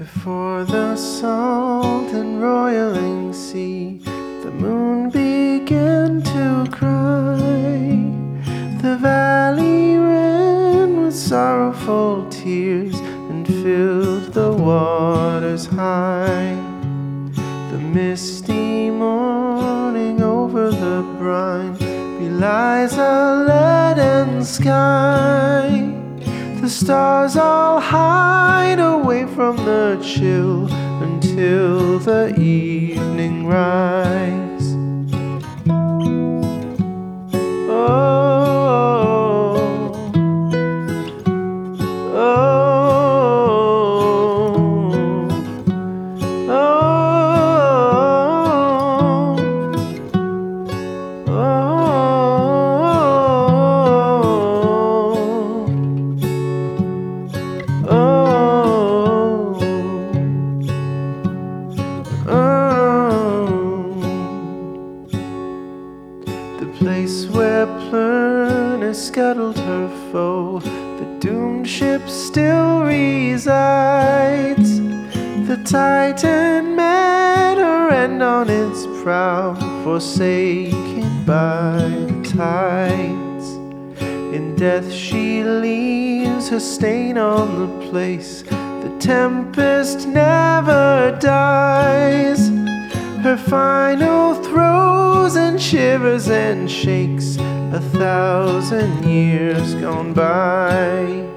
Before the salt and roiling sea, the moon began to cry. The valley ran with sorrowful tears and filled the waters high. The misty morning over the brine belies a leaden sky. The stars all hide away from the chill until the evening rise. Oh, oh, oh, oh, the place where Plurnus scuttled her foe, the doomed ship still resides. The Titan met her end on its prow, forsaken by the tides. In death she leaves her stain on the place. The tempest never dies. Her final throes and shivers and shakes 1,000 years gone by.